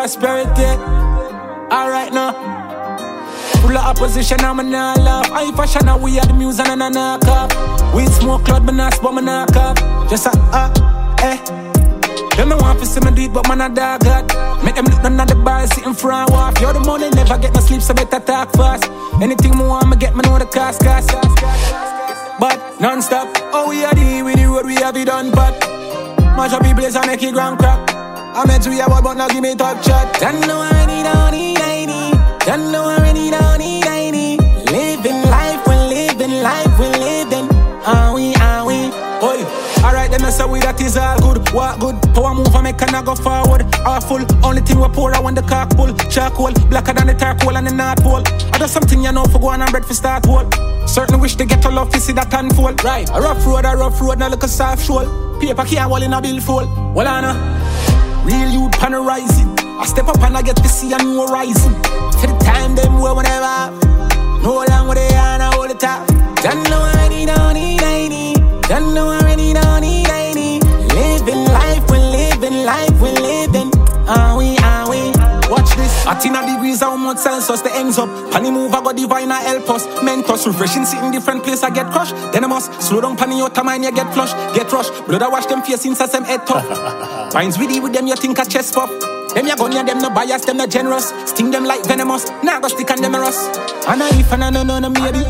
prosperity. Alright now. Full of opposition, I'm a nah laugh. I fashion, we are the music and a knock up. We smoke cloud, but not but me knock up. Just eh. Them no want to see me do it, but man a dog God. Make them look down at the bar, sitting front walk. You're the money, never get no sleep, so better talk fast. Anything me want, me get me know the cost. But non-stop, oh we are the with the road, we have it done but much of people is a make it grand crap. I met you about but now give me top chat. Don't know I need. Don't know I need. Living life, we're living. Are we? Oi. Alright, then I say we that is all good. What good? Power move and make a go forward. Awful. Only thing we pour out when the cock pull. Charcoal, blacker than the charcoal and the North Pole. I do something you know for going and bread for start wall. Certainly wish they get a love to see that unfold. Right, a rough road, now look a soft shoal. Paper can't wall in a billfold. Well, I know. Real youth pan a rising. I step up and I get to see a new horizon. For the time them way whenever. No long with they are now all the time. Don't know I need. Don't know I need. Living life, we're living. Are we? Watch this. At 10 degrees, how much Celsius the ends up. Panny move, I got divine, I help us. Mentos, refreshing, sit in different place, I get crushed. Then I must slow down, panny out of mine, you get flush. Get rush, blood I wash them face since I them head tough. Finds with them, you think a chest pop. Them ya gun ya, them no bias, them no generous. Sting them like venomous, now go stick on them a rust. And I if and I no maybe.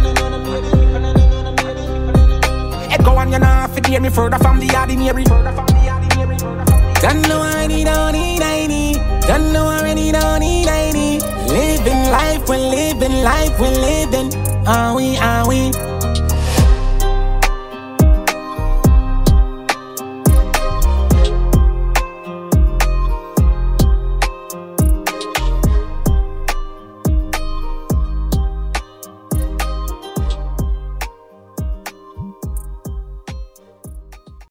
Head go on, you know, if it hear me further from the ordinary. Don't know I need. Don't know I need. Living life, we're living. Are we?